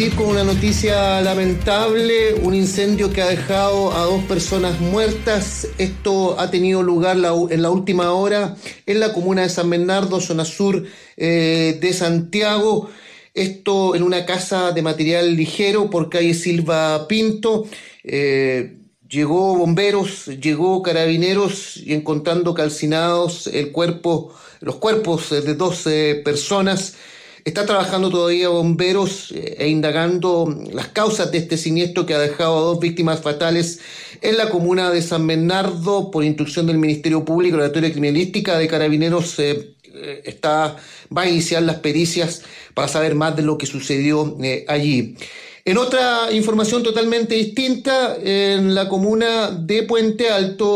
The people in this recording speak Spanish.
partir con una noticia lamentable, un incendio que ha dejado a 2 personas muertas. Esto ha tenido lugar en la última hora en la comuna de San Bernardo, zona sur de Santiago. Esto en una casa de material ligero por calle Silva Pinto. Llegó bomberos, llegó carabineros y encontrando calcinados los cuerpos de 12 personas. Está trabajando todavía bomberos e indagando las causas de este siniestro que ha dejado a 2 víctimas fatales en la comuna de San Bernardo. Por instrucción del Ministerio Público, la Laboratorio de Criminalística de Carabineros va a iniciar las pericias para saber más de lo que sucedió allí. En otra información totalmente distinta, en la comuna de Puente Alto,